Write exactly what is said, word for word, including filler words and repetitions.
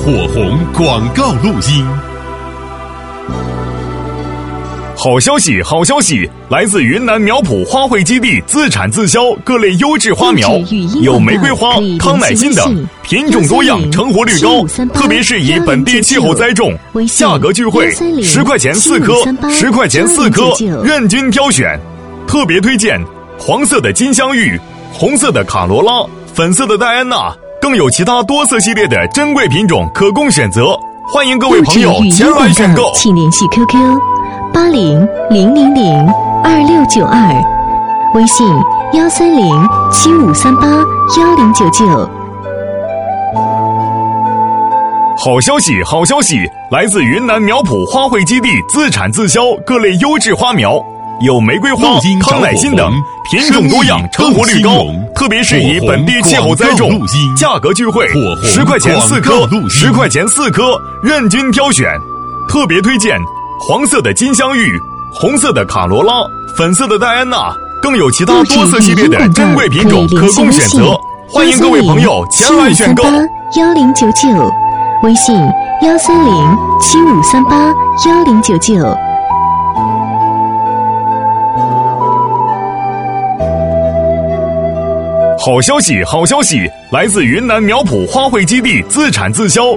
火红广告录音。 好消息，好消息！来自云南苗圃花卉基地自产自销各类优质花苗，有玫瑰花、康乃馨等，品种多样，成活率高，特别适宜本地气候栽种。价格钜惠，十块钱四颗，十块钱四颗，任君挑选。特别推荐黄色的金镶玉、红色的卡罗拉、粉色的戴安娜，更有其他多色系列的珍贵品种可供选择。欢迎各位朋友前来选购， 请联系 Q Q 八零零零零二六九二，微信幺三零七五三八幺零九九。 好消息，好消息！来自云南苗圃花卉基地自产自销各类优质花苗，有玫瑰花、康乃馨等，品种多样，成活率高，特别适宜本地气候栽种。价格钜惠，十块钱四颗，十块钱四颗，任君挑选。特别推荐黄色的金镶玉、红色的卡罗拉、粉色的戴安娜，更有其他多色系列的珍贵品种可供选择。欢迎各位朋友前来选购。 幺零九九，微信幺三零七五三八幺零九九。 好消息，好消息！来自云南苗圃花卉基地自产自销